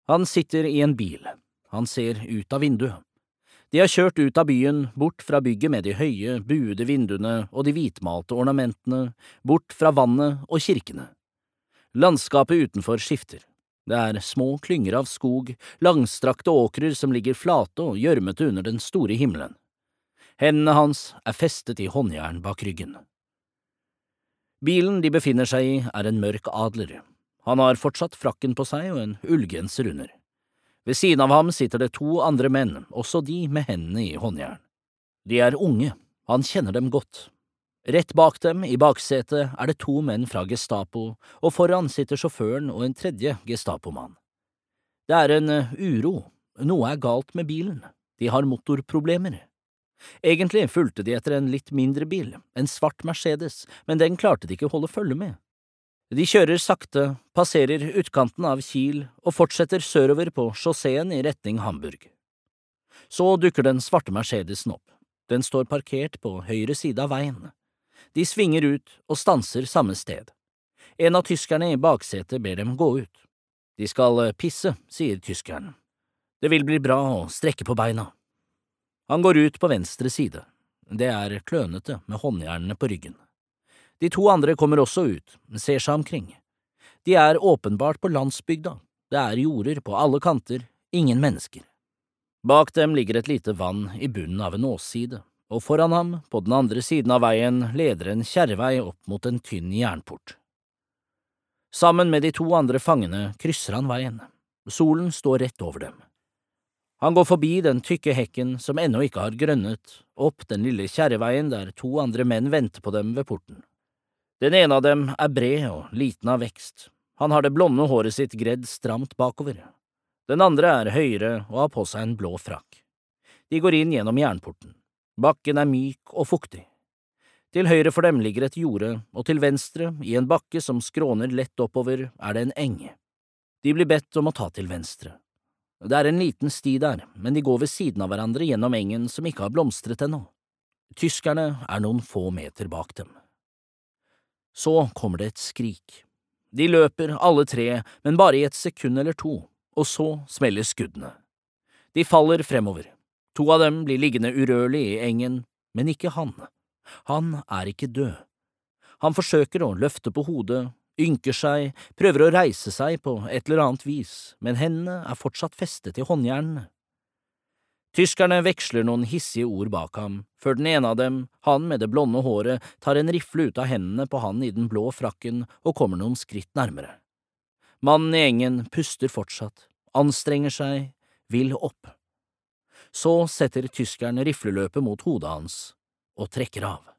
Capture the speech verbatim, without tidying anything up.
Han sitter i en bil. Han ser ut av vinduet. De har kjørt ut av byen, bort fra bygget med de høye, buede vinduene og de hvitmalte ornamentene, bort fra vannet og kirkene. Landskapet utenfor skifter. Det er små klynger av skog, langstrakte åkrer som ligger flate og gjørmete under den store himmelen. Hendene hans er festet i håndjern bak ryggen. Bilen de befinner seg i er en mørk adler. Han har fortsatt frakken på seg og en ullgenser under. Ved siden av ham sitter det to andre menn, også de med hendene i håndjern. De er unge, han kjenner dem godt. Rett bak dem, i baksetet, er det to menn fra Gestapo, og foran sitter sjåføren og en tredje Gestapomann. Det er en uro, noe er galt med bilen, de har motorproblemer. Egentlig fulgte de etter en litt mindre bil, en svart Mercedes, men den klarte de ikke holde følge med. De kjører sakte, passerer utkanten av Kiel og fortsetter sørover på sjåseen i retning Hamburg. Så dukker den svarte Mercedesen opp. Den står parkert på høyre side av veien. De svinger ut og stanser samme sted. En av tyskerne i baksetet ber dem gå ut. De skal pisse, sier tyskeren. Det vil bli bra å strekke på beina. Han går ut på venstre side. Det er klønete med håndjernene på ryggen. De to andre kommer også ut, ser seg omkring. De er åpenbart på landsbygda. Det er jorder på alle kanter, ingen mennesker. Bak dem ligger et lite vann i bunnen av en åsside, og foran ham, på den andre siden av veien, leder en kjerrevei opp mot en tynn jernport. Sammen med de to andre fangene krysser han veien. Solen står rett over dem. Han går forbi den tykke hekken som ennå ikke har grønnet, opp den lille kjerreveien der to andre menn venter på dem ved porten. Den ene av dem er bred og liten av vekst. Han har det blonde håret sitt gredd stramt bakover. Den andre er høyere og har på seg en blå frakk. De går inn gjennom jernporten. Bakken er myk og fuktig. Til høyre for dem ligger et jorde, og til venstre, i en bakke som skråner lett oppover, er det en eng. De blir bedt om å ta til venstre. Det er en liten sti der, men de går ved siden av hverandre gjennom engen som ikke har blomstret ennå. Tyskerne er noen få meter bak dem. Så kommer det et skrik. De løper, alle tre, men bare i et sekund eller to, og så smeller skuddene. De faller fremover. To av dem blir liggende urørlig i engen, men ikke han. Han er ikke død. Han forsøker å løfte på hodet, ynker seg, prøver å reise seg på et eller annet vis, men hendene er fortsatt festet i håndjernene. Tyskerne veksler noen hissige ord bak ham, før den ene av dem, han med det blonde håret, tar en rifle ut av hendene på han i den blå frakken og kommer noen skritt nærmere. Mannen i engen puster fortsatt, anstrenger seg, vil opp. Så setter tyskeren rifleløpet mot hodet hans og trekker av.